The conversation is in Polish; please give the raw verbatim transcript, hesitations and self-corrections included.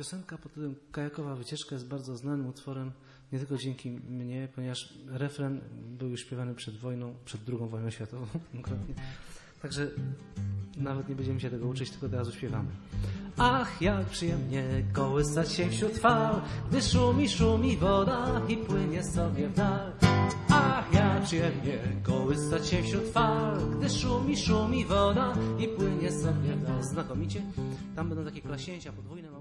Piosenka pod tytułem Kajakowa wycieczka jest bardzo znanym utworem, nie tylko dzięki mnie, ponieważ refren był już śpiewany przed wojną, przed drugą wojną światową. Także nawet nie będziemy się tego uczyć, tylko teraz śpiewamy. Ach, jak przyjemnie kołysać się wśród fal, gdy szumi, szumi woda i płynie sobie w dal. Ach, jak przyjemnie kołysać się wśród fal, gdy szumi, szumi woda i płynie sobie w dal. Znakomicie. Tam będą takie klasięcia podwójne.